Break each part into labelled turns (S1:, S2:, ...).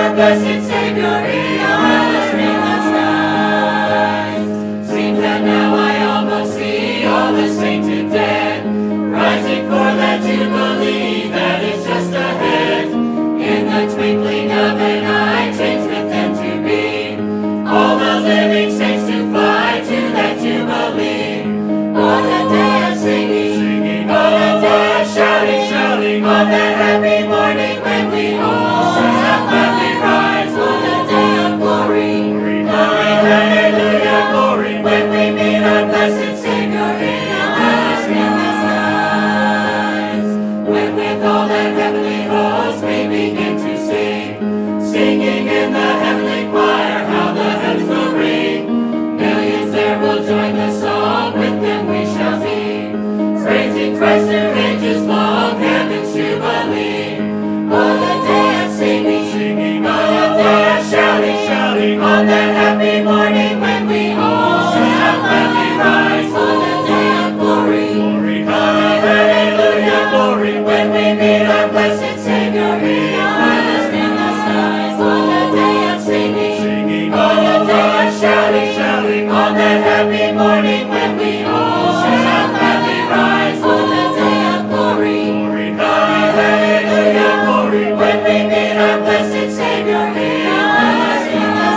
S1: our blessed Savior here in the skies. Seems that now I almost see all the sainted dead, rising for that jubilee that is just ahead. In the twinkling of an eye, changed with them to be all the living saints to fly to that jubilee. On the day of singing, on the day of shouting, on that happy morning when we all shall gladly rise. On the day of glory, hallelujah, glory, when we meet our blessed Savior in the skies. When with all that heavenly host we begin to sing, singing in the heavenly choir, how the heavens will ring. Millions there will join the song, with them we shall be, praising Christ through ages long, heaven's jubilee. On the day of singing, on the day of shouting, on that happy morning when we all shall gladly rise. On the day of glory, hallelujah, glory, when we meet our blessed Savior in the skies. On the day of singing, on the day of shouting, on that happy morning when we all shall gladly rise. On the day of glory, hallelujah, glory, when we meet our blessed Savior in the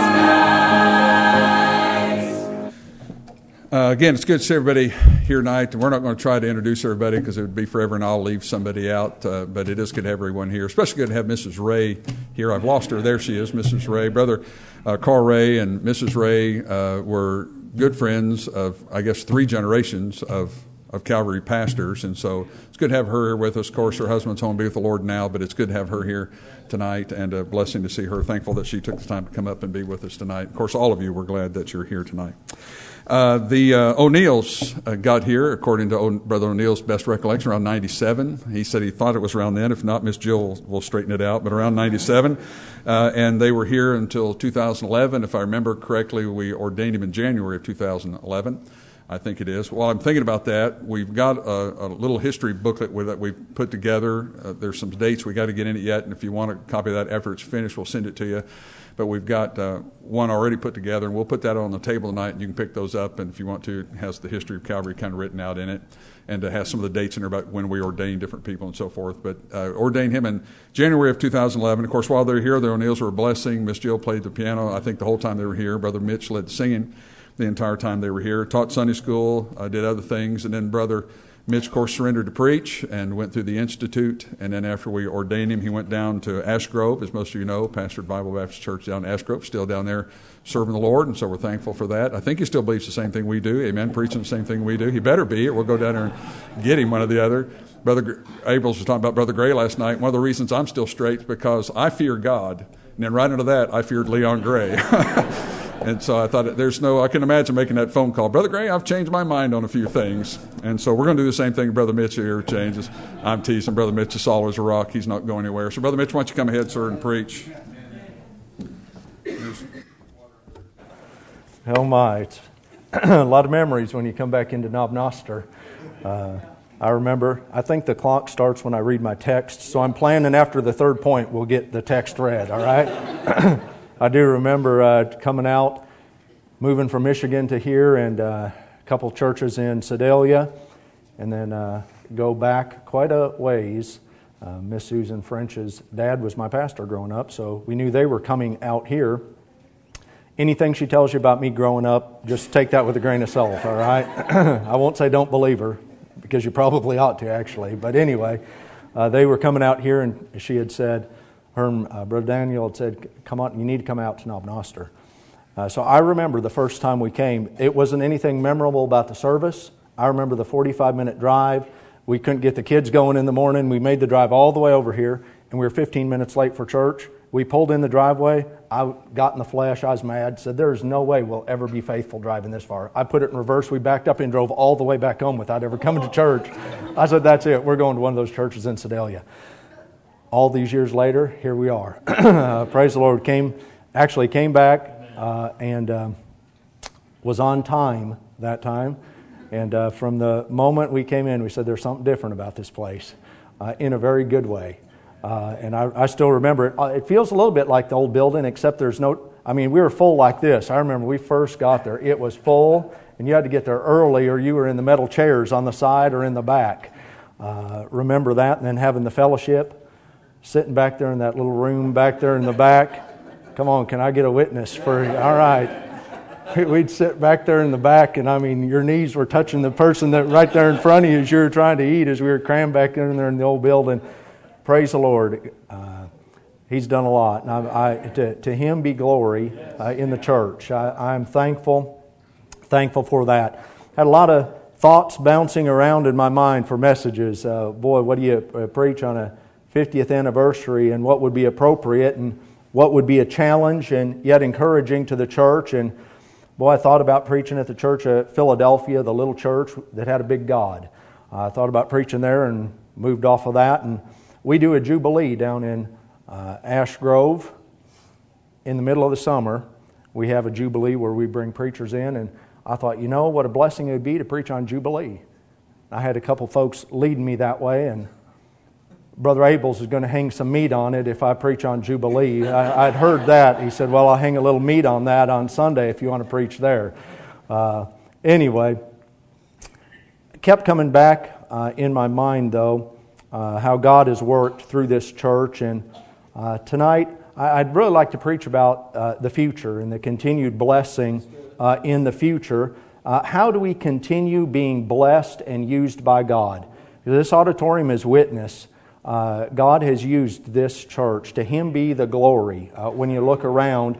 S1: skies.
S2: Again, it's good to see everybody here tonight. We're not going to try to introduce everybody because it would be forever and I'll leave somebody out, but it is good to have everyone here. Especially good to have Mrs. Ray here. I've lost her. There she is, Mrs. Ray. Brother Carl Ray and Mrs. Ray were good friends of, I guess, 3 generations of Calvary pastors, and so it's good to have her here with us. Of course, her husband's home to be with the Lord now, but it's good to have her here tonight, and a blessing to see her. Thankful that she took the time to come up and be with us tonight. Of course, all of you, we're glad that you're here tonight. The O'Neills got here, according to Brother O'Neill's best recollection, around 97. He said he thought it was around then. If not, Miss Jill will straighten it out, but around 97. And they were here until 2011. If I remember correctly, we ordained him in January of 2011. I think it is. While I'm thinking about that, we've got a little history booklet that we've put together. There's some dates we got to get in it yet, and if you want a copy of that after it's finished, we'll send it to you. But we've got one already put together, and we'll put that on the table tonight, and you can pick those up. And if you want to, it has the history of Calvary kind of written out in it, and it has some of the dates in there about when we ordained different people and so forth. But ordained him in January of 2011. Of course, while they're here, the O'Neills were a blessing. Miss Jill played the piano, I think, the whole time they were here. Brother Mitch led singing the entire time they were here. Taught Sunday school, did other things, and then Brother Mitch, of course, surrendered to preach and went through the Institute, and then after we ordained him, he went down to Ash Grove, as most of you know, pastored Bible Baptist Church down in Ash Grove, still down there serving the Lord, and so we're thankful for that. I think he still believes the same thing we do, amen, preaching the same thing we do. He better be, or we'll go down there and get him, one or the other. Brother Abrams was talking about Brother Gray last night. One of the reasons I'm still straight is because I fear God, and then right under that, I feared Leon Gray. And so I thought, I can imagine making that phone call. Brother Gray, I've changed my mind on a few things. And so we're going to do the same thing Brother Mitch here changes. I'm teasing. Brother Mitch is solid as a rock. He's not going anywhere. So Brother Mitch, why don't you come ahead, sir, and preach.
S3: Oh my, it's a lot of memories when you come back into Knob Noster. I remember, I think the clock starts when I read my text, so I'm planning after the third point we'll get the text read, all right? I do remember coming out, moving from Michigan to here, and a couple churches in Sedalia, and then go back quite a ways. Miss Susan French's dad was my pastor growing up, so we knew they were coming out here. Anything she tells you about me growing up, just take that with a grain of salt, all right? I won't say don't believe her, because you probably ought to, actually. But anyway, they were coming out here, and she had said, Brother Daniel had said, come on, you need to come out to Knob Noster. So I remember the first time we came, it wasn't anything memorable about the service. I remember the 45-minute drive. We couldn't get the kids going in the morning. We made the drive all the way over here, and we were 15 minutes late for church. We pulled in the driveway. I got in the flesh. I was mad. Said, there's no way we'll ever be faithful driving this far. I put it in reverse. We backed up and drove all the way back home without ever coming to church. I said, that's it. We're going to one of those churches in Sedalia. All these years later, here we are. Praise the Lord. Came back and was on time that time. And from the moment we came in, we said there's something different about this place in a very good way. And I still remember it. It feels a little bit like the old building, except there's no, we were full like this. I remember we first got there. It was full, and you had to get there early or you were in the metal chairs on the side or in the back. Remember that, and then having the fellowship, sitting back there in that little room back there in the back. Come on, can I get a witness for you? All right. We'd sit back there in the back, and your knees were touching the person that right there in front of you as you were trying to eat, as we were crammed back in there in the old building. Praise the Lord. He's done a lot. And to Him be glory in the church. I'm thankful for that. Had a lot of thoughts bouncing around in my mind for messages. Boy, what do you preach on a 50th anniversary, and what would be appropriate, and what would be a challenge and yet encouraging to the church. And boy, I thought about preaching at the church at Philadelphia, the little church that had a big God. I thought about preaching there and moved off of that. And we do a Jubilee down in Ash Grove in the middle of the summer. We have a Jubilee where we bring preachers in, and I thought, what a blessing it would be to preach on Jubilee. I had a couple folks leading me that way, and Brother Abels is going to hang some meat on it if I preach on Jubilee. I'd heard that. He said, well, I'll hang a little meat on that on Sunday if you want to preach there. Anyway, kept coming back in my mind, though, how God has worked through this church. And tonight, I'd really like to preach about the future and the continued blessing in the future. How do we continue being blessed and used by God? This auditorium is witness. God has used this church. To Him be the glory when you look around.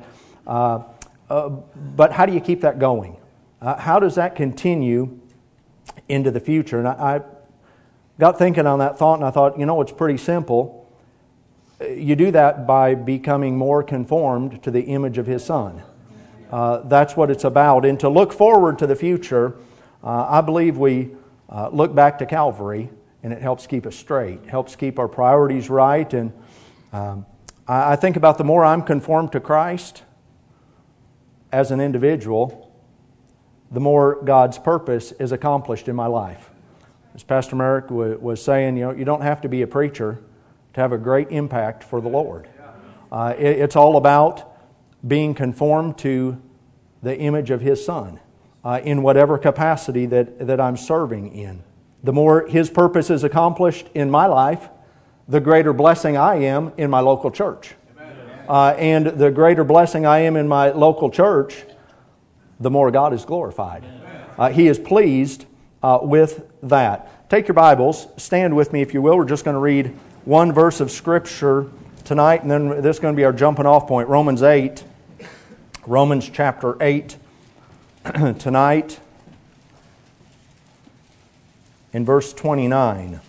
S3: But how do you keep that going? How does that continue into the future? And I got thinking on that thought, and I thought, it's pretty simple. You do that by becoming more conformed to the image of His Son. That's what it's about. And to look forward to the future, I believe we look back to Calvary, and it helps keep us straight, helps keep our priorities right. And I think about the more I'm conformed to Christ as an individual, the more God's purpose is accomplished in my life. As Pastor Merrick was saying, you don't have to be a preacher to have a great impact for the Lord. It's all about being conformed to the image of His Son in whatever capacity that I'm serving in. The more His purpose is accomplished in my life, the greater blessing I am in my local church. And the greater blessing I am in my local church, the more God is glorified. He is pleased with that. Take your Bibles, stand with me if you will. We're just going to read one verse of Scripture tonight, and then this is going to be our jumping off point. Romans chapter 8 tonight. In verse 29.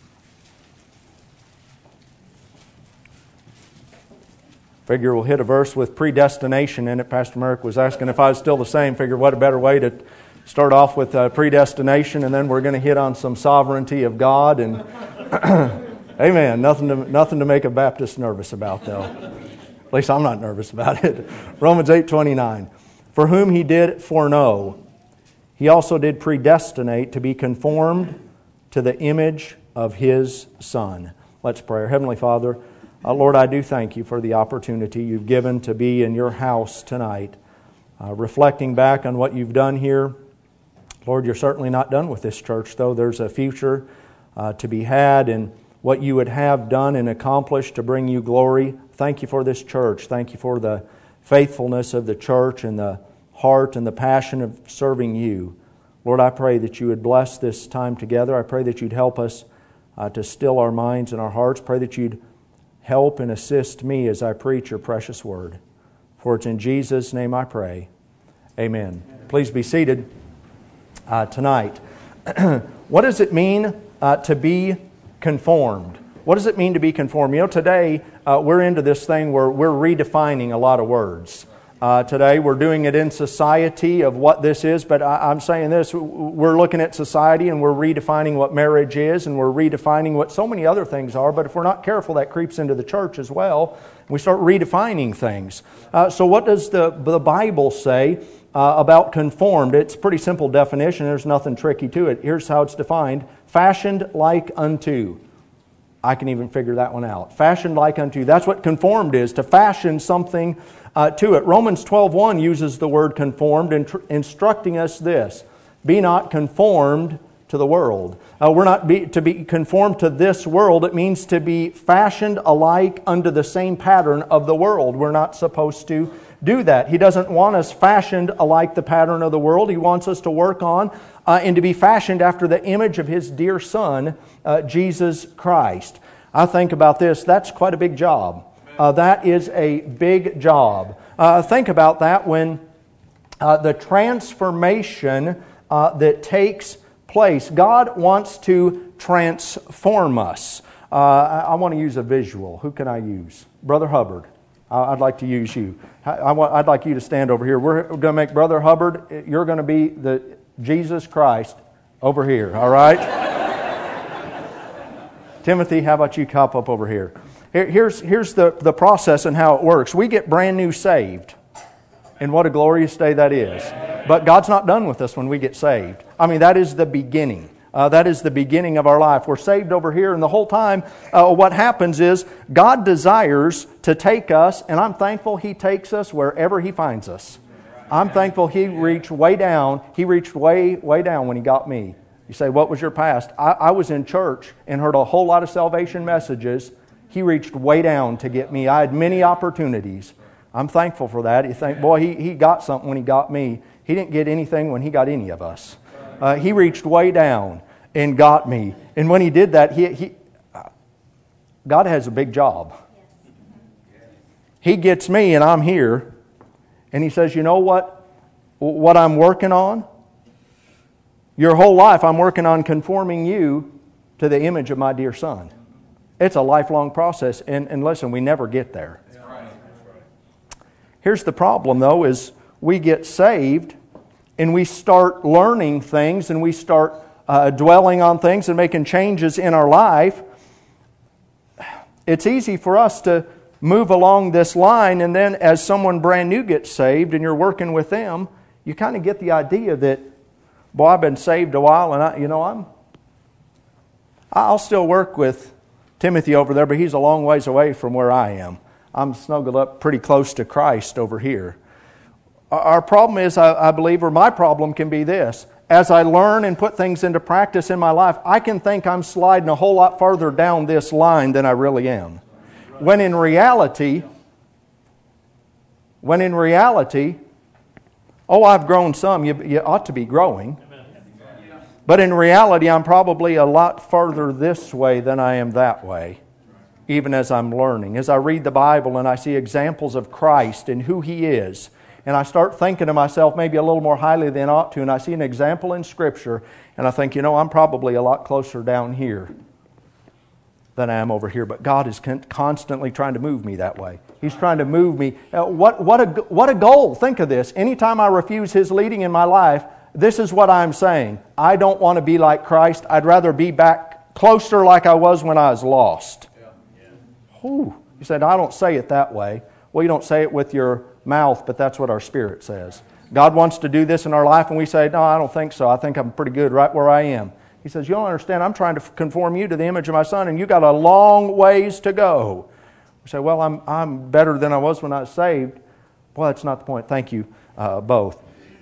S3: Figure we'll hit a verse with predestination in it. Pastor Merrick was asking if I was still the same. Figure what a better way to start off with predestination, and then we're going to hit on some sovereignty of God. And amen. Nothing to make a Baptist nervous about, though. At least I'm not nervous about it. Romans 8:29. For whom He did foreknow, He also did predestinate to be conformed to the image of His Son. Let's pray. Heavenly Father, Lord, I do thank You for the opportunity You've given to be in Your house tonight. Reflecting back on what You've done here, Lord, You're certainly not done with this church, though. There's a future to be had in what You would have done and accomplished to bring You glory. Thank You for this church. Thank You for the faithfulness of the church and the heart and the passion of serving You. Lord, I pray that You would bless this time together. I pray that You'd help us to still our minds and our hearts. Pray that You'd help and assist me as I preach Your precious word. For it's in Jesus' name I pray. Amen. Please be seated tonight. What does it mean to be conformed? What does it mean to be conformed? Today we're into this thing where we're redefining a lot of words. Today we're doing it in society of what this is, but I'm saying this, we're looking at society and we're redefining what marriage is, and we're redefining what so many other things are, but if we're not careful, that creeps into the church as well. We start redefining things. So what does the Bible say about conformed? It's a pretty simple definition. There's nothing tricky to it. Here's how it's defined. Fashioned like unto. I can even figure that one out. Fashioned like unto you. That's what conformed is, to fashion something to it. Romans 12:1 uses the word conformed, instructing us this: be not conformed to the world. We're not to be conformed to this world. It means to be fashioned alike unto the same pattern of the world. We're not supposed to do that. He doesn't want us fashioned alike the pattern of the world. He wants us to work on and to be fashioned after the image of His dear Son, Jesus Christ. I think about this. That's quite a big job. That is a big job. Think about that when the transformation that takes place. God wants to transform us. I want to use a visual. Who can I use? Brother Hubbard. I'd like to use you. I'd like you to stand over here. We're going to make Brother Hubbard, you're going to be the Jesus Christ over here, all right? Timothy, how about you hop up over here? Here's the process and how it works. We get brand new saved. And what a glorious day that is. But God's not done with us when we get saved. I mean, that is the beginning. That is the beginning of our life. We're saved over here, and the whole time what happens is God desires to take us, and I'm thankful He takes us wherever He finds us. I'm thankful He reached way down. He reached way down when He got me. You say, what was your past? I was in church and heard a whole lot of salvation messages. He reached way down to get me. I had many opportunities. I'm thankful for that. You think, boy, he got something when He got me. He didn't get anything when He got any of us. He reached way down and got me. And when He did that, God has a big job. He gets me and I'm here. And He says, you know what I'm working on? Your whole life I'm working on conforming you to the image of my dear Son. It's a lifelong process. And listen, we never get there. Here's the problem, though, is we get saved and we start learning things and we start dwelling on things and making changes in our life. It's easy for us to move along this line, and then as someone brand new gets saved and you're working with them, you kind of get the idea that, boy, I've been saved a while and I'll still work with Timothy over there, but he's a long ways away from where I am. I'm snuggled up pretty close to Christ over here. Our problem is, I believe, or my problem can be this. As I learn and put things into practice in my life, I can think I'm sliding a whole lot farther down this line than I really am. When in reality, I've grown some. You ought to be growing. But in reality, I'm probably a lot farther this way than I am that way. Even as I'm learning. As I read the Bible and I see examples of Christ and who He is, and I start thinking to myself maybe a little more highly than I ought to, and I see an example in Scripture, and I think, I'm probably a lot closer down here than I am over here. But God is constantly trying to move me that way. He's trying to move me. What a goal. Think of this. Anytime I refuse His leading in my life, this is what I'm saying. I don't want to be like Christ. I'd rather be back closer like I was when I was lost. Ooh. You said, I don't say it that way. Well, you don't say it with your mouth, but that's what our spirit says. God wants to do this in our life, and we say, no, I don't think so. I think I'm pretty good right where I am. He says, you don't understand. I'm trying to conform you to the image of my Son, and you got a long ways to go. We say, well, I'm better than I was when I was saved. Well, that's not the point. Thank you both.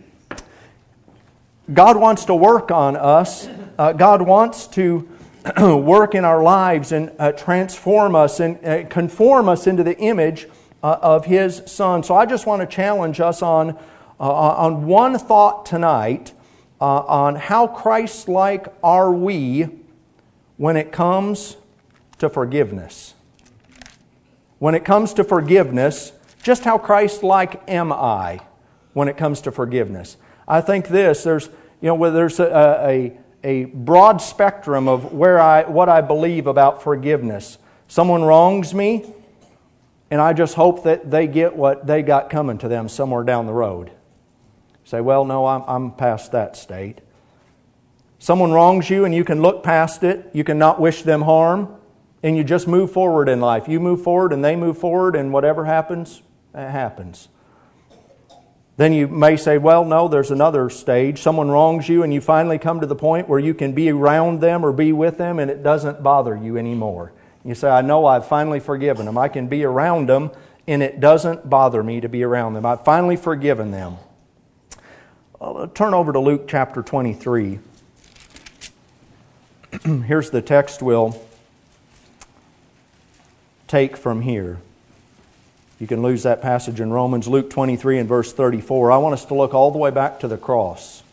S3: God wants to work on us. God wants to work in our lives and transform us and conform us into the image of His Son. So I just want to challenge us on one thought tonight on how Christ-like are we when it comes to forgiveness. When it comes to forgiveness, just how Christ-like am I when it comes to forgiveness? I think there's a broad spectrum of what I believe about forgiveness. Someone wrongs me, and I just hope that they get what they got coming to them somewhere down the road. Say, well, no, I'm past that state. Someone wrongs you, and you can look past it. You can not wish them harm, and you just move forward in life. You move forward, and they move forward, and whatever happens, it happens. Then you may say, well, no, there's another stage. Someone wrongs you and you finally come to the point where you can be around them or be with them and it doesn't bother you anymore. You say, I know I've finally forgiven them. I can be around them, and it doesn't bother me to be around them. I've finally forgiven them. Turn over to Luke chapter 23. Here's the text we'll take from here. You can lose that passage in Romans, Luke 23 and verse 34. I want us to look all the way back to the cross,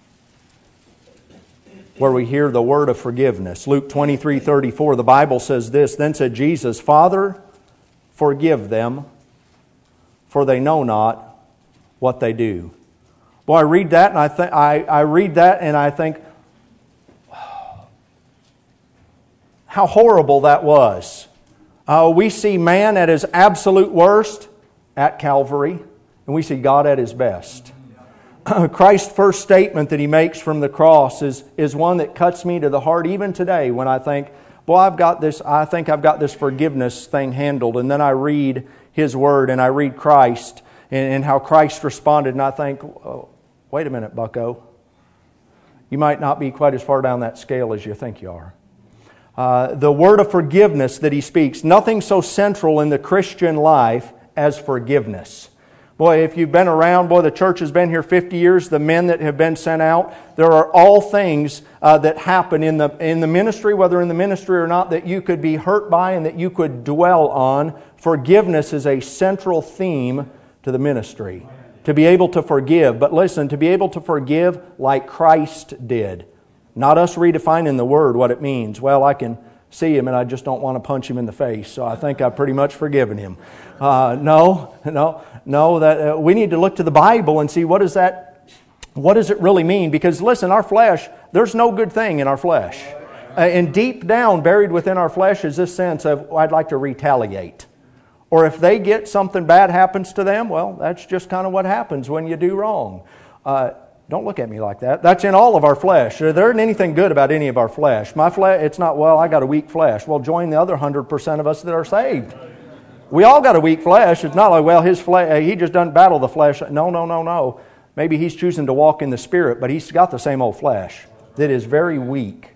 S3: where we hear the word of forgiveness. Luke 23:34, the Bible says this, Then said Jesus, Father, forgive them, for they know not what they do. Boy, I read that and I read that and I think, how horrible that was. We see man at his absolute worst at Calvary, and we see God at His best. Christ's first statement that He makes from the cross is one that cuts me to the heart even today when I think, boy, I think I've got this forgiveness thing handled. And then I read His Word and I read Christ and how Christ responded, and I think, oh, wait a minute, bucko. You might not be quite as far down that scale as you think you are. The word of forgiveness that He speaks, nothing so central in the Christian life as forgiveness. Boy, if you've been around, the church has been here 50 years, the men that have been sent out, there are all things that happen in the ministry, whether in the ministry or not, that you could be hurt by and that you could dwell on. Forgiveness is a central theme to the ministry. To be able to forgive. But listen, to be able to forgive like Christ did. Not us redefining the word, what it means. Well, I can see him and I just don't want to punch him in the face, so I think I've pretty much forgiven him. No, that we need to look to the Bible and see what does it really mean? Because listen, our flesh, there's no good thing in our flesh. And deep down, buried within our flesh is this sense of, I'd like to retaliate. Or if they get something bad happens to them, well, that's just kind of what happens when you do wrong. Don't look at me like that. That's in all of our flesh. There isn't anything good about any of our flesh. My flesh, it's not, well, I got a weak flesh. Well, join the other 100% of us that are saved. We all got a weak flesh. It's not like, well, his flesh, he just doesn't battle the flesh. No. Maybe he's choosing to walk in the Spirit, but he's got the same old flesh that is very weak.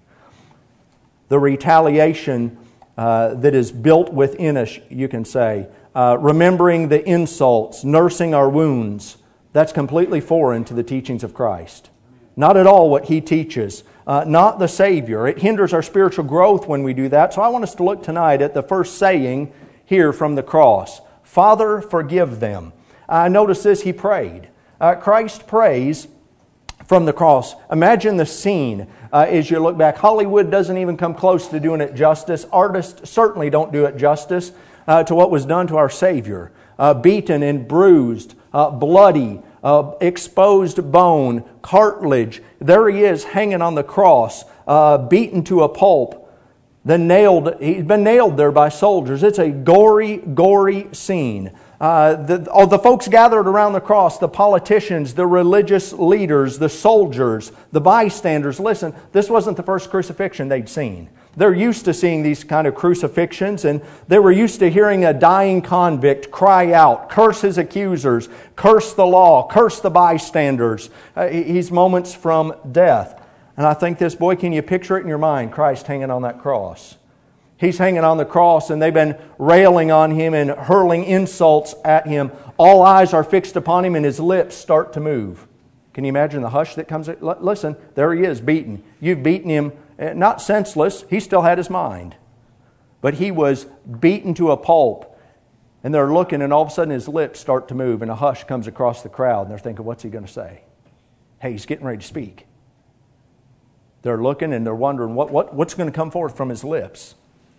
S3: The retaliation that is built within us, you can say, remembering the insults, nursing our wounds, that's completely foreign to the teachings of Christ. Not at all what He teaches. Not the Savior. It hinders our spiritual growth when we do that. So I want us to look tonight at the first saying here from the cross. Father, forgive them. Notice this, He prayed. Christ prays from the cross. Imagine the scene as you look back. Hollywood doesn't even come close to doing it justice. Artists certainly don't do it justice to what was done to our Savior. Beaten and bruised, bloody, exposed bone, cartilage. There He is hanging on the cross, beaten to a pulp. Then he's been nailed there by soldiers. It's a gory scene. The folks gathered around the cross, the politicians, the religious leaders, the soldiers, the bystanders. Listen, this wasn't the first crucifixion they'd seen. They're used to seeing these kind of crucifixions, and they were used to hearing a dying convict cry out, curse his accusers, curse the law, curse the bystanders. He's moments from death. And I think this, boy, can you picture it in your mind, Christ hanging on that cross? He's hanging on the cross and they've been railing on Him and hurling insults at Him. All eyes are fixed upon Him and His lips start to move. Can you imagine the hush that comes? Listen, there He is beaten. You've beaten Him, not senseless. He still had His mind. But He was beaten to a pulp. And they're looking and all of a sudden His lips start to move and a hush comes across the crowd. And they're thinking, what's He going to say? Hey, He's getting ready to speak. They're looking and they're wondering what's going to come forth from His lips.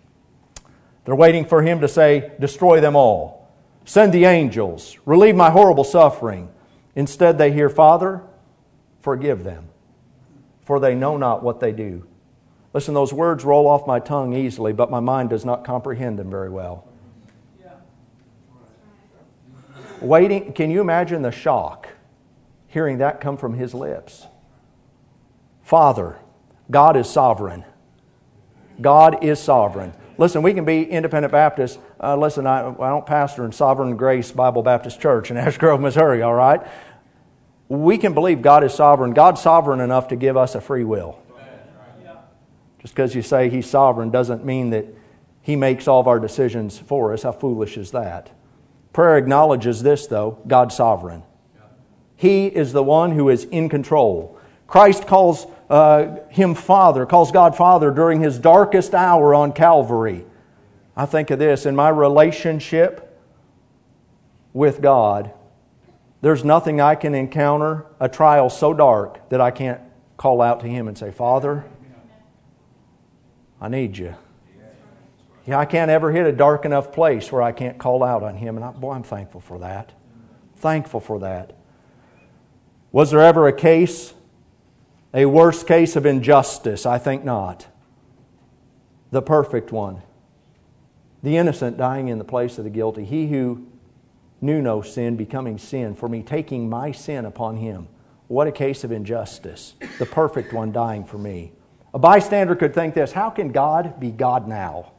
S3: They're waiting for Him to say, destroy them all. Send the angels. Relieve my horrible suffering. Instead they hear, Father, forgive them, for they know not what they do. Listen, those words roll off my tongue easily, but my mind does not comprehend them very well. Waiting, can you imagine the shock hearing that come from His lips? Father, God is sovereign. God is sovereign. Listen, we can be independent Baptists. Listen, I don't pastor in Sovereign Grace Bible Baptist Church in Ash Grove, Missouri, all right? We can believe God is sovereign. God's sovereign enough to give us a free will. Just because you say He's sovereign doesn't mean that He makes all of our decisions for us. How foolish is that? Prayer acknowledges this, though: God's sovereign. He is the one who is in control. Christ calls Him Father, calls God Father during His darkest hour on Calvary. I think of this: in my relationship with God, there's nothing I can encounter, a trial so dark, that I can't call out to Him and say, Father, I need You. Yeah, I can't ever hit a dark enough place where I can't call out on Him. And I'm thankful for that. Thankful for that. Was there ever a case, a worse case of injustice? I think not. The perfect one. The innocent dying in the place of the guilty. He who knew no sin becoming sin for me, taking my sin upon Him. What a case of injustice. The perfect one dying for me. A bystander could think this: how can God be God now?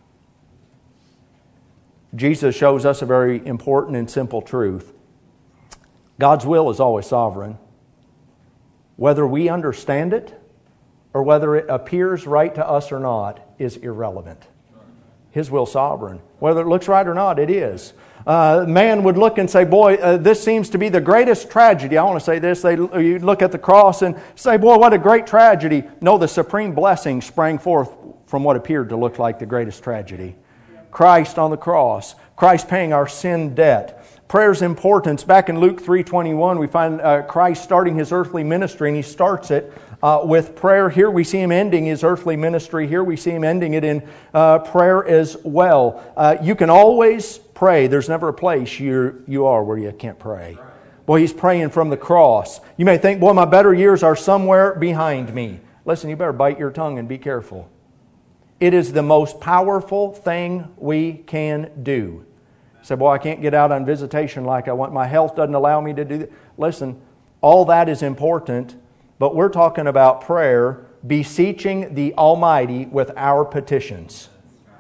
S3: Jesus shows us a very important and simple truth. God's will is always sovereign. Whether we understand it or whether it appears right to us or not is irrelevant. His will is sovereign. Whether it looks right or not, it is. Man would look and say, boy, this seems to be the greatest tragedy. I want to say this. You look at the cross and say, boy, what a great tragedy. No, the supreme blessing sprang forth from what appeared to look like the greatest tragedy. Christ on the cross. Christ paying our sin debt. Prayer's importance. Back in Luke 3:21, we find Christ starting His earthly ministry, and He starts it with prayer. Here we see Him ending His earthly ministry. Here we see Him ending it in prayer as well. You can always pray. There's never a place you are where you can't pray. Boy, He's praying from the cross. You may think, boy, my better years are somewhere behind me. Listen, you better bite your tongue and be careful. It is the most powerful thing we can do. Say, boy, I can't get out on visitation like I want. My health doesn't allow me to do that. Listen, all that is important, but we're talking about prayer, beseeching the Almighty with our petitions.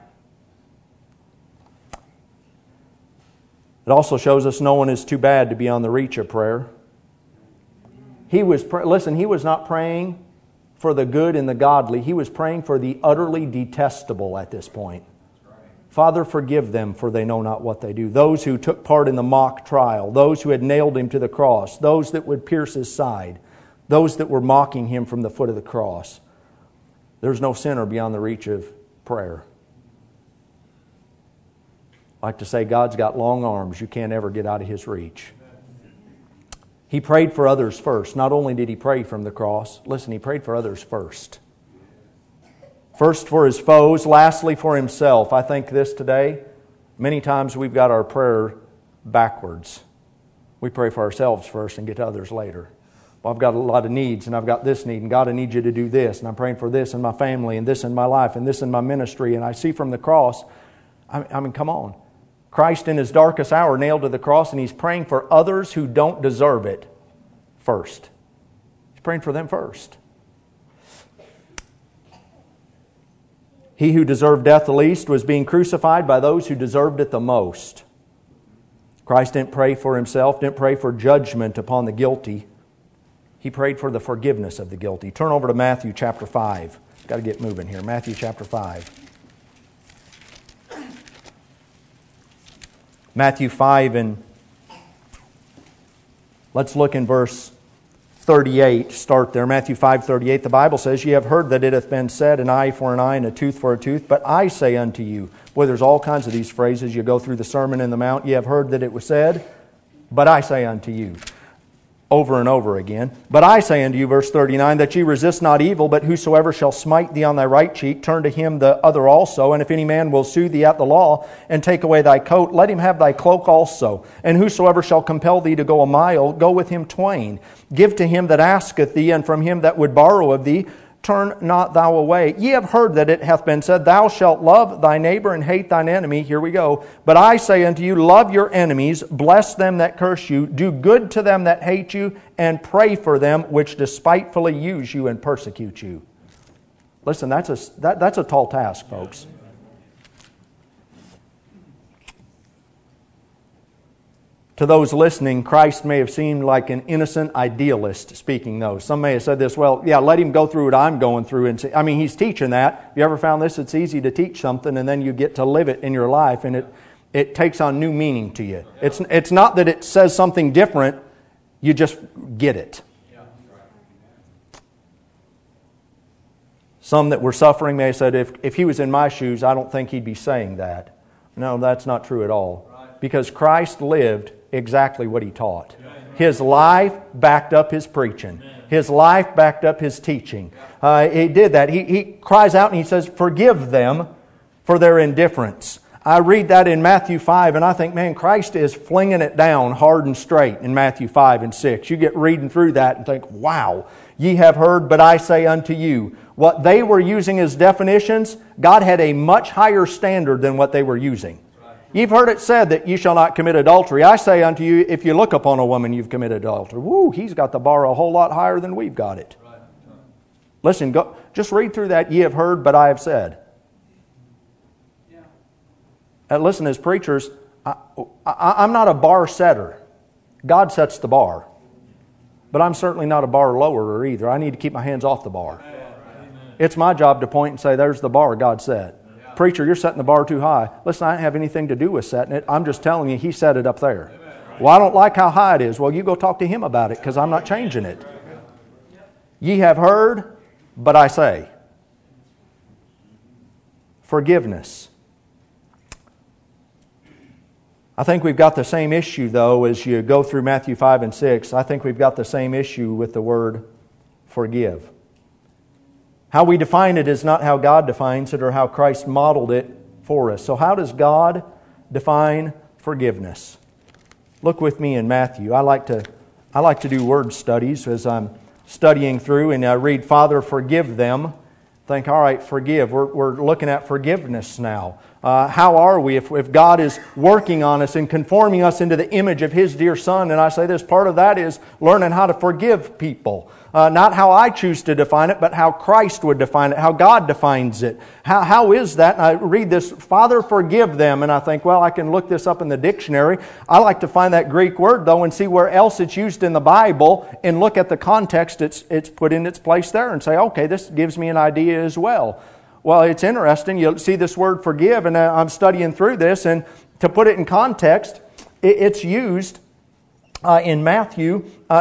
S3: It also shows us no one is too bad to be on the reach of prayer. He was not praying for the good and the godly. He was praying for the utterly detestable at this point. Father, forgive them, for they know not what they do. Those who took part in the mock trial, those who had nailed Him to the cross, those that would pierce His side, those that were mocking Him from the foot of the cross. There's no sinner beyond the reach of prayer. I like to say, God's got long arms. You can't ever get out of His reach. He prayed for others first. Not only did He pray from the cross, listen, He prayed for others first. First for His foes, lastly for Himself. I think this today, many times we've got our prayer backwards. We pray for ourselves first and get to others later. Well, I've got a lot of needs, and I've got this need, and God, I need You to do this, and I'm praying for this in my family, and this in my life, and this in my ministry, and I see from the cross, I mean, come on. Christ in His darkest hour nailed to the cross, and He's praying for others who don't deserve it first. He's praying for them first. He who deserved death the least was being crucified by those who deserved it the most. Christ didn't pray for Himself, didn't pray for judgment upon the guilty. He prayed for the forgiveness of the guilty. Turn over to Matthew chapter 5. Got to get moving here. Matthew chapter 5. Matthew 5, and let's look in verse 38. Start there. Matthew 5:38. The Bible says, "Ye have heard that it hath been said, an eye for an eye and a tooth for a tooth. But I say unto you," boy, there's all kinds of these phrases. You go through the Sermon in the Mount. "Ye have heard that it was said, but I say unto you." Over and over again. "But I say unto you," verse 39, "that ye resist not evil, but whosoever shall smite thee on thy right cheek, turn to him the other also. And if any man will sue thee at the law, and take away thy coat, let him have thy cloak also. And whosoever shall compel thee to go a mile, go with him twain. Give to him that asketh thee, and from him that would borrow of thee, turn not thou away. Ye have heard that it hath been said, Thou shalt love thy neighbor and hate thine enemy." Here we go. "But I say unto you, love your enemies, bless them that curse you, do good to them that hate you, and pray for them which despitefully use you and persecute you." Listen, that's a tall task, folks. To those listening, Christ may have seemed like an innocent idealist speaking those. Some may have said this, well, yeah, let him go through what I'm going through. And say, I mean, he's teaching that. Have you ever found this? It's easy to teach something and then you get to live it in your life and it takes on new meaning to you. It's not that it says something different, you just get it. Some that were suffering may have said, if he was in my shoes, I don't think he'd be saying that. No, that's not true at all. Because Christ lived exactly what He taught. His life backed up His preaching. His life backed up His teaching. He did that. He cries out and He says, forgive them for their indifference. I read that in Matthew 5 and I think, man, Christ is flinging it down hard and straight in Matthew 5 and 6. You get reading through that and think, wow, ye have heard, but I say unto you. What they were using as definitions, God had a much higher standard than what they were using. You've heard it said that you shall not commit adultery. I say unto you, if you look upon a woman, you've committed adultery. Woo, He's got the bar a whole lot higher than we've got it. Listen, just read through that. Ye have heard, but I have said. Listen, as preachers, I'm not a bar setter. God sets the bar. But I'm certainly not a bar lowerer either. I need to keep my hands off the bar. It's my job to point and say, there's the bar God set. Preacher, you're setting the bar too high. Listen, I don't have anything to do with setting it. I'm just telling you, He set it up there. Well, I don't like how high it is. Well, you go talk to Him about it because I'm not changing it. Ye have heard, but I say. Forgiveness. I think we've got the same issue, though, as you go through Matthew 5 and 6. I think we've got the same issue with the word forgive. How we define it is not how God defines it or how Christ modeled it for us. So how does God define forgiveness? Look with me in Matthew. I like to do word studies as I'm studying through, and I read, Father, forgive them. Think, all right, forgive. We're looking at forgiveness now. How are we if God is working on us and conforming us into the image of His dear Son? And I say this, part of that is learning how to forgive people. Not how I choose to define it, but how Christ would define it, how God defines it. How is that? And I read this, Father, forgive them. And I think, well, I can look this up in the dictionary. I like to find that Greek word, though, and see where else it's used in the Bible and look at the context it's put in its place there and say, okay, this gives me an idea as well. Well, it's interesting. You see this word forgive, and I'm studying through this, and to put it in context, it's used in Matthew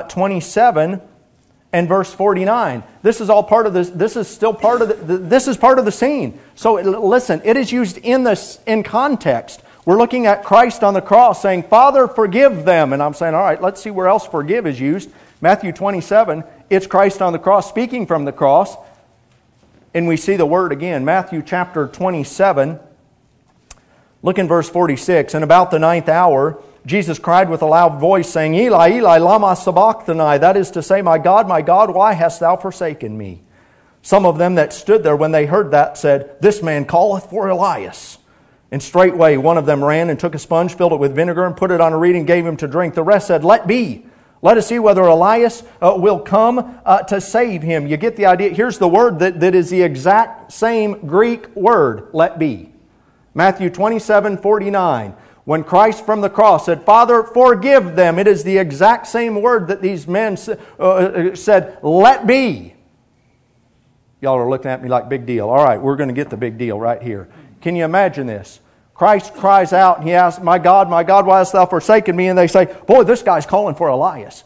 S3: 27 and verse 49. This is all part of this. This is still part of this is part of the scene. So listen, it is used in context. We're looking at Christ on the cross saying, Father, forgive them. And I'm saying, all right, let's see where else forgive is used. Matthew 27, it's Christ on the cross speaking from the cross. And we see the word again. Matthew chapter 27, look in verse 46. And about the 9th hour, Jesus cried with a loud voice, saying, Eli, Eli, lama sabachthani. That is to say, my God, why hast thou forsaken me? Some of them that stood there when they heard that said, This man calleth for Elias. And straightway one of them ran and took a sponge, filled it with vinegar, and put it on a reed and gave him to drink. The rest said, Let be. Let us see whether Elias will come to save him. You get the idea. Here's the word that is the exact same Greek word, let be. Matthew 27:49. When Christ from the cross said, Father, forgive them. It is the exact same word that these men said, let be. Y'all are looking at me like big deal. All right, we're going to get the big deal right here. Can you imagine this? Christ cries out and He asks, my God, why hast thou forsaken me? And they say, boy, this guy's calling for Elias.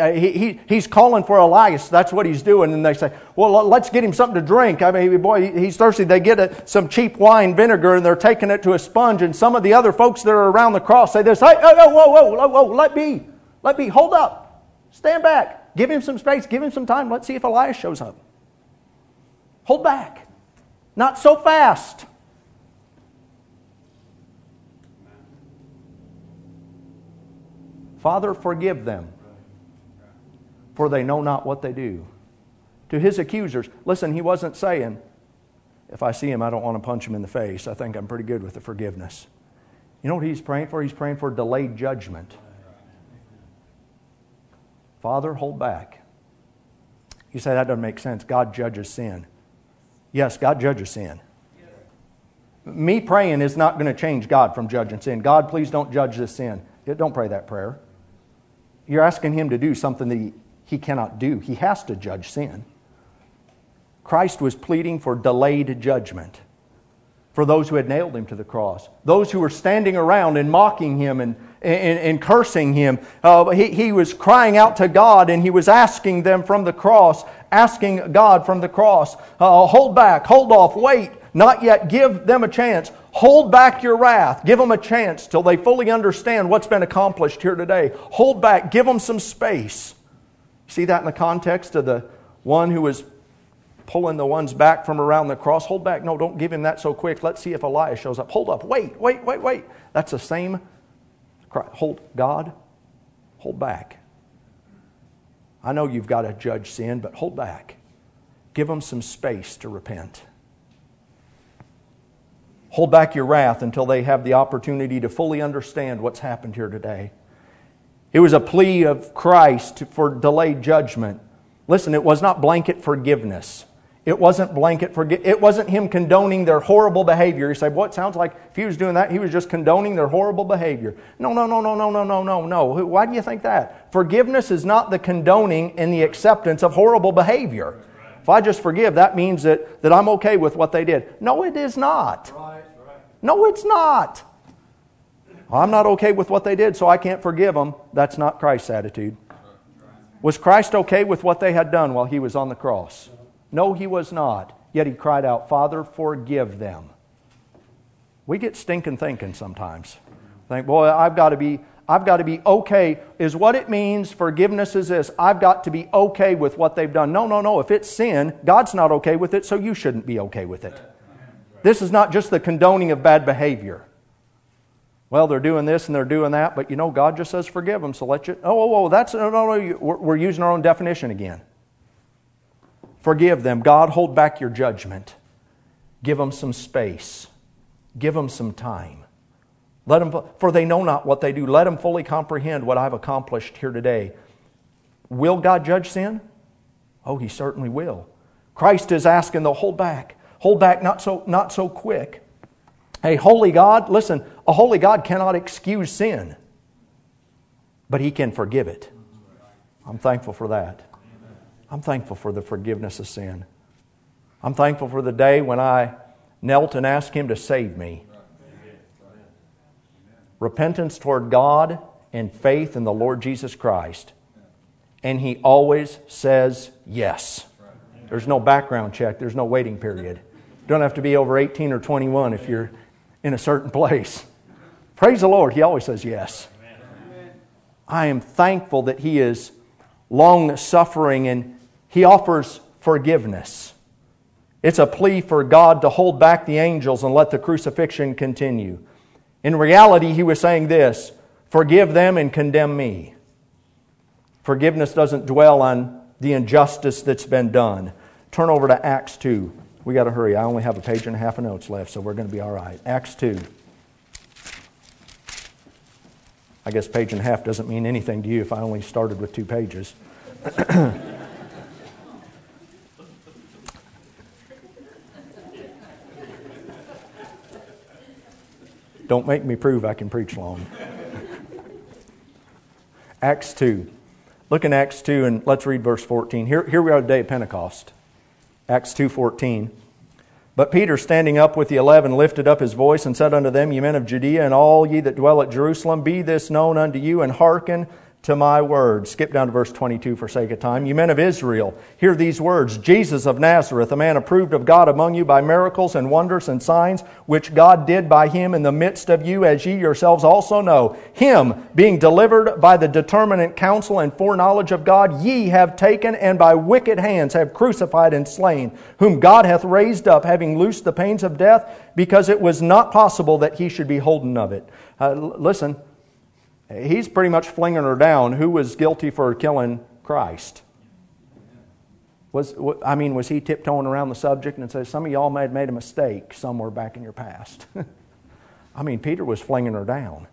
S3: He's calling for Elias. That's what he's doing. And they say, well, let's get him something to drink. I mean, boy, he's thirsty. They get some cheap wine vinegar and they're taking it to a sponge. And some of the other folks that are around the cross say this, hey, whoa, let be, hold up. Stand back. Give him some space. Give him some time. Let's see if Elias shows up. Hold back. Not so fast. Father, forgive them, for they know not what they do. To His accusers, listen, He wasn't saying, if I see him, I don't want to punch him in the face. I think I'm pretty good with the forgiveness. You know what He's praying for? He's praying for delayed judgment. Father, hold back. You say that doesn't make sense. God judges sin. Yes, God judges sin. Me praying is not going to change God from judging sin. God, please don't judge this sin. Don't pray that prayer. You're asking Him to do something that He cannot do. He has to judge sin. Christ was pleading for delayed judgment for those who had nailed Him to the cross. Those who were standing around and mocking Him and cursing Him. He was crying out to God, and He was asking them from the cross, asking God from the cross, hold back, hold off, wait, not yet, give them a chance. Hold back your wrath. Give them a chance till they fully understand what's been accomplished here today. Hold back. Give them some space. See that in the context of the one who was pulling the ones back from around the cross. Hold back. No, don't give him that so quick. Let's see if Elias shows up. Hold up. Wait. That's the same. God, hold back. I know you've got to judge sin, but hold back. Give them some space to repent. Hold back your wrath until they have the opportunity to fully understand what's happened here today. It was a plea of Christ for delayed judgment. Listen, it was not blanket forgiveness. It wasn't it wasn't Him condoning their horrible behavior. You say, well, it sounds like if He was doing that, He was just condoning their horrible behavior. No. Why do you think that? Forgiveness is not the condoning and the acceptance of horrible behavior. If I just forgive, that means that I'm okay with what they did. No, it is not. No, it's not. I'm not okay with what they did, so I can't forgive them. That's not Christ's attitude. Was Christ okay with what they had done while He was on the cross? No, He was not. Yet He cried out, Father, forgive them. We get stinking thinking sometimes. Think, boy, I've got to be okay. Is what it means, forgiveness is this. I've got to be okay with what they've done. No. If it's sin, God's not okay with it, so you shouldn't be okay with it. This is not just the condoning of bad behavior. Well, they're doing this and they're doing that, but God just says forgive them, so let you... we're using our own definition again. Forgive them. God, hold back your judgment. Give them some space. Give them some time. For they know not what they do. Let them fully comprehend what I've accomplished here today. Will God judge sin? Oh, He certainly will. Christ is asking, though, hold back. Hold back, not so quick. Hey, holy God, listen, a holy God cannot excuse sin, but He can forgive it. I'm thankful for that. I'm thankful for the forgiveness of sin. I'm thankful for the day when I knelt and asked Him to save me. Repentance toward God and faith in the Lord Jesus Christ. And He always says yes. There's no background check. There's no waiting period. You don't have to be over 18 or 21 if you're in a certain place. Praise the Lord. He always says yes. I am thankful that He is long-suffering and He offers forgiveness. It's a plea for God to hold back the angels and let the crucifixion continue. In reality, He was saying this, forgive them and condemn me. Forgiveness doesn't dwell on the injustice that's been done. Turn over to Acts 2. We got to hurry. I only have a page and a half of notes left, so we're going to be all right. Acts 2. I guess page and a half doesn't mean anything to you if I only started with 2 pages. Don't make me prove I can preach long. Acts 2. Look in Acts 2 and let's read verse 14. Here we are the day of Pentecost. Acts 2:14. But Peter, standing up with the 11, lifted up his voice and said unto them, Ye men of Judea, and all ye that dwell at Jerusalem, be this known unto you, and hearken to my words. Skip down to verse 22 for sake of time. Ye men of Israel, hear these words. Jesus of Nazareth, a man approved of God among you by miracles and wonders and signs, which God did by Him in the midst of you, as ye yourselves also know. Him, being delivered by the determinate counsel and foreknowledge of God, ye have taken, and by wicked hands have crucified and slain, whom God hath raised up, having loosed the pains of death, because it was not possible that He should be holden of it. Listen. He's pretty much flinging her down. Who was guilty for killing Christ? Was he tiptoeing around the subject and says, some of y'all may have made a mistake somewhere back in your past? Peter was flinging her down.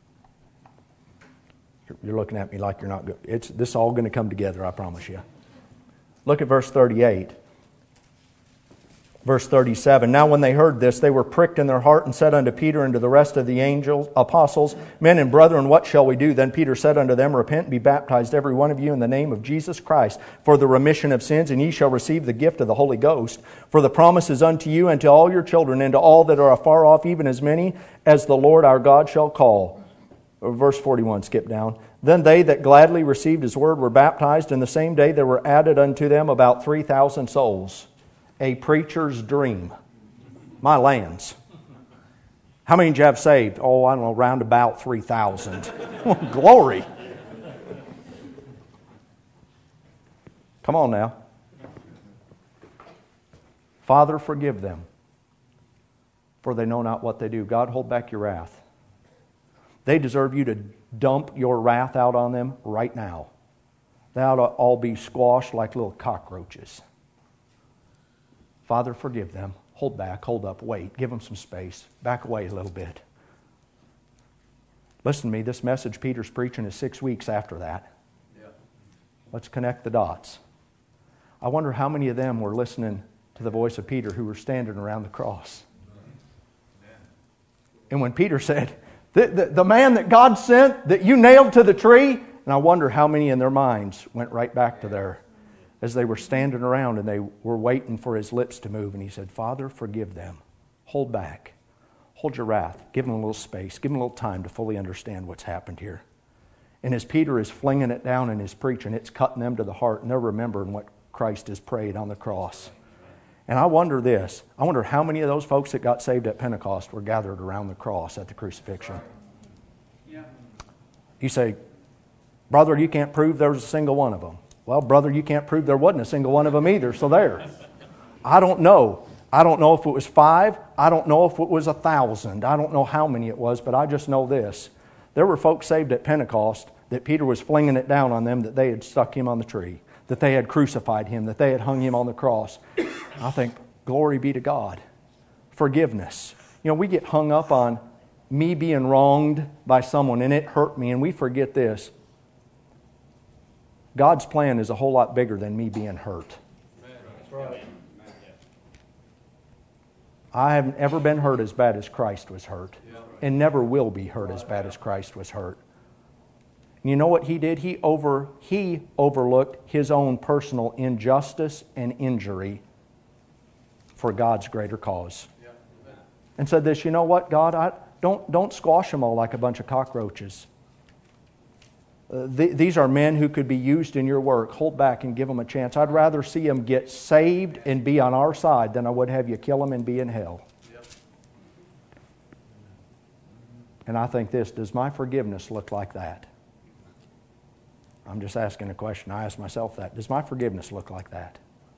S3: You're looking at me like you're not good. This is all going to come together, I promise you. Look at verse 38. Verse 37, now when they heard this, they were pricked in their heart and said unto Peter and to the rest of the apostles, Men and brethren, what shall we do? Then Peter said unto them, Repent and be baptized every one of you in the name of Jesus Christ for the remission of sins, and ye shall receive the gift of the Holy Ghost. For the promise is unto you and to all your children and to all that are afar off, even as many as the Lord our God shall call. Verse 41, skip down. Then they that gladly received his word were baptized, and the same day there were added unto them about 3,000 souls. A preacher's dream. My lands. How many did you have saved? Oh, I don't know, round about 3,000. Glory. Come on now. Father, forgive them, for they know not what they do. God, hold back your wrath. They deserve you to dump your wrath out on them right now. They ought to all be squashed like little cockroaches. Father, forgive them. Hold back, hold up, wait. Give them some space. Back away a little bit. Listen to me, this message Peter's preaching is 6 weeks after that. Yeah. Let's connect the dots. I wonder how many of them were listening to the voice of Peter who were standing around the cross. And when Peter said, the man that God sent, that you nailed to the tree, and I wonder how many in their minds went right back to there as they were standing around and they were waiting for his lips to move. And he said, Father, forgive them. Hold back. Hold your wrath. Give them a little space. Give them a little time to fully understand what's happened here. And as Peter is flinging it down in his preaching, it's cutting them to the heart, and they're remembering what Christ has prayed on the cross. And I wonder this. I wonder how many of those folks that got saved at Pentecost were gathered around the cross at the crucifixion. Yeah. You say, brother, you can't prove there was a single one of them. Well, brother, you can't prove there wasn't a single one of them either, so there. I don't know. I don't know if it was 5. I don't know if it was 1,000. I don't know how many it was, but I just know this. There were folks saved at Pentecost that Peter was flinging it down on them, that they had stuck him on the tree, that they had crucified him, that they had hung him on the cross. I think, glory be to God. Forgiveness. You know, we get hung up on me being wronged by someone, and it hurt me, and we forget this. God's plan is a whole lot bigger than me being hurt. That's right. I haven't ever been hurt as bad as Christ was hurt, and never will be hurt as bad as Christ was hurt. And you know what he did? He overlooked his own personal injustice and injury for God's greater cause. And said this, you know what, God, don't squash them all like a bunch of cockroaches. These are men who could be used in your work. Hold back and give them a chance. I'd rather see them get saved and be on our side than I would have you kill them and be in hell. Yep. And I think this, does my forgiveness look like that? I'm just asking a question. I ask myself that. Does my forgiveness look like that?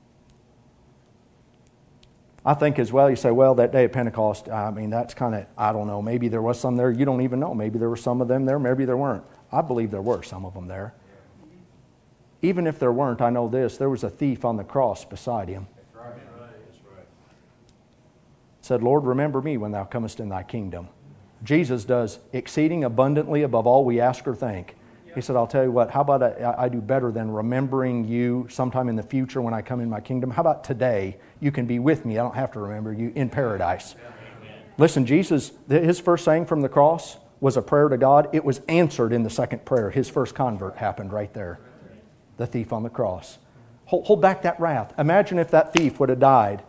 S3: I think as well, you say, well, that day of Pentecost, I mean, that's kind of, I don't know, maybe there was some there. You don't even know. Maybe there were some of them there. Maybe there weren't. I believe there were some of them there. Even if there weren't, I know this. There was a thief on the cross beside him. That's right. That's right. Said, Lord, remember me when thou comest in thy kingdom. Jesus does exceeding abundantly above all we ask or think. He said, I'll tell you what, how about I do better than remembering you sometime in the future when I come in my kingdom? How about today you can be with me? I don't have to remember you in paradise. Listen, Jesus, his first saying from the cross was a prayer to God. It was answered in the second prayer. His first convert happened right there. The thief on the cross. Hold back that wrath. Imagine if that thief would have died.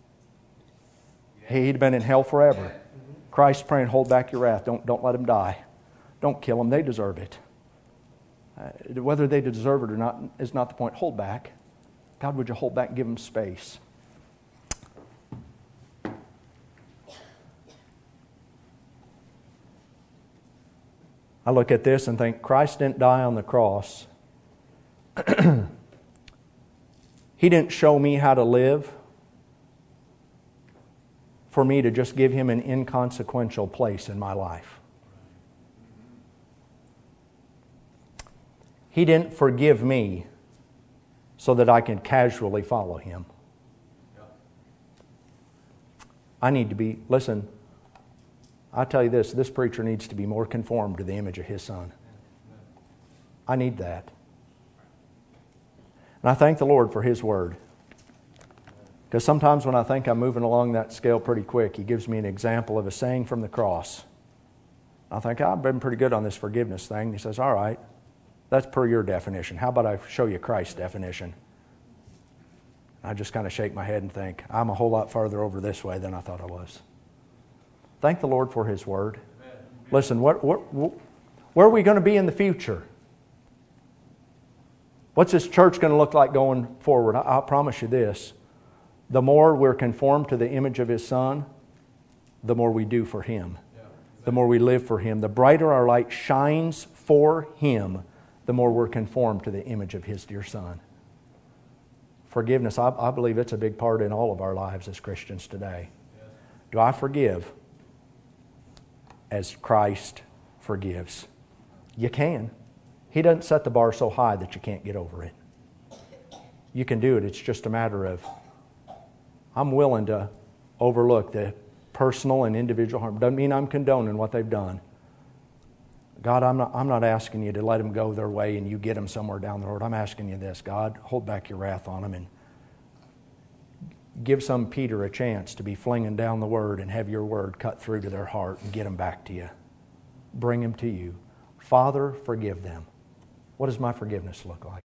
S3: He'd been in hell forever. Christ praying, hold back your wrath. Don't let him die. Don't kill him. They deserve it. Whether they deserve it or not is not the point. Hold back. God, would you hold back and give them space? I look at this and think, Christ didn't die on the cross. He didn't show me how to live for me to just give him an inconsequential place in my life. He didn't forgive me so that I can casually follow him. I need to be, listen, I tell you this preacher needs to be more conformed to the image of his Son. I need that. And I thank the Lord for his word. Because sometimes when I think I'm moving along that scale pretty quick, He gives me an example of a saying from the cross. I think, I've been pretty good on this forgiveness thing. He says, all right, that's per your definition. How about I show you Christ's definition? I just kind of shake my head and think, I'm a whole lot farther over this way than I thought I was. Thank the Lord for His Word. Amen. Listen, where are we going to be in the future? What's this church going to look like going forward? I'll promise you this. The more we're conformed to the image of His Son, the more we do for Him. The more we live for Him. The brighter our light shines for Him, the more we're conformed to the image of His dear Son. Forgiveness, I believe it's a big part in all of our lives as Christians today. Do I forgive as Christ forgives? You can. He doesn't set the bar so high that you can't get over it. You can do it. It's just a matter of, I'm willing to overlook the personal and individual harm. Doesn't mean I'm condoning what they've done. God, I'm not asking you to let them go their way and you get them somewhere down the road. I'm asking you this, God, hold back your wrath on them and give some Peter a chance to be flinging down the Word and have your Word cut through to their heart and get them back to you. Bring them to you. Father, forgive them. What does my forgiveness look like?